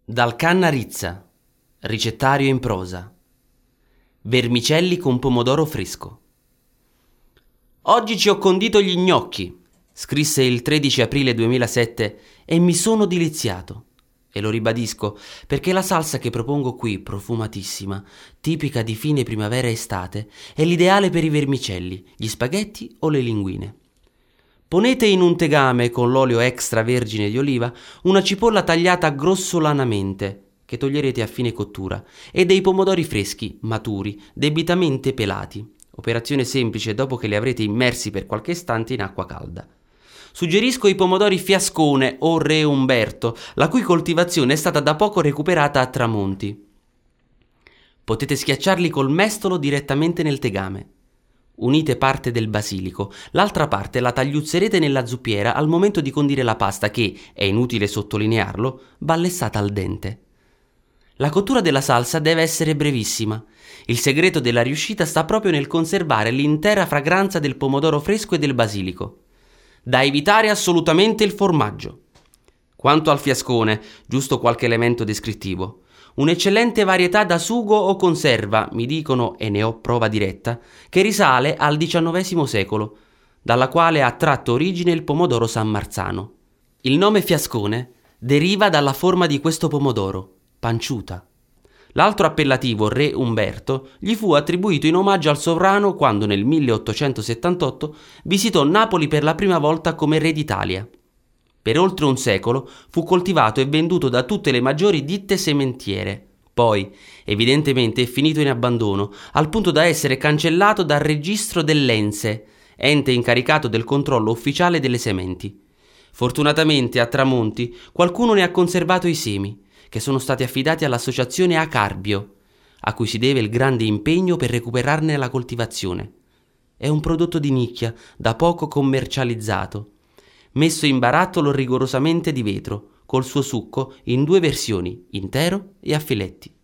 Dal Canna Rizza, ricettario in prosa. Vermicelli con pomodoro fresco. Oggi ci ho condito gli gnocchi, scrisse il 13 aprile 2007 e mi sono deliziato. E lo ribadisco perché la salsa che propongo qui, profumatissima, tipica di fine primavera-estate, è l'ideale per i vermicelli, gli spaghetti o le linguine. Ponete in un tegame con l'olio extravergine di oliva una cipolla tagliata grossolanamente, che toglierete a fine cottura, e dei pomodori freschi, maturi, debitamente pelati. Operazione semplice dopo che li avrete immersi per qualche istante in acqua calda. Suggerisco i pomodori Fiascone o Re Umberto, la cui coltivazione è stata da poco recuperata a Tramonti. Potete schiacciarli col mestolo direttamente nel tegame. Unite parte del basilico, l'altra parte la tagliuzzerete nella zuppiera al momento di condire la pasta che, è inutile sottolinearlo, va lessata al dente. La cottura della salsa deve essere brevissima. Il segreto della riuscita sta proprio nel conservare l'intera fragranza del pomodoro fresco e del basilico. Da evitare assolutamente il formaggio. Quanto al fiascone, giusto qualche elemento descrittivo. Un'eccellente varietà da sugo o conserva, mi dicono, e ne ho prova diretta, che risale al XIX secolo, dalla quale ha tratto origine il pomodoro San Marzano. Il nome fiascone deriva dalla forma di questo pomodoro, panciuta. L'altro appellativo, Re Umberto, gli fu attribuito in omaggio al sovrano quando nel 1878 visitò Napoli per la prima volta come re d'Italia. Per oltre un secolo fu coltivato e venduto da tutte le maggiori ditte sementiere. Poi, evidentemente, è finito in abbandono, al punto da essere cancellato dal registro dell'Ense, ente incaricato del controllo ufficiale delle sementi. Fortunatamente, a Tramonti, qualcuno ne ha conservato i semi, che sono stati affidati all'associazione Acarbio, a cui si deve il grande impegno per recuperarne la coltivazione. È un prodotto di nicchia, da poco commercializzato, messo in barattolo rigorosamente di vetro, col suo succo in 2 versioni, intero e a filetti.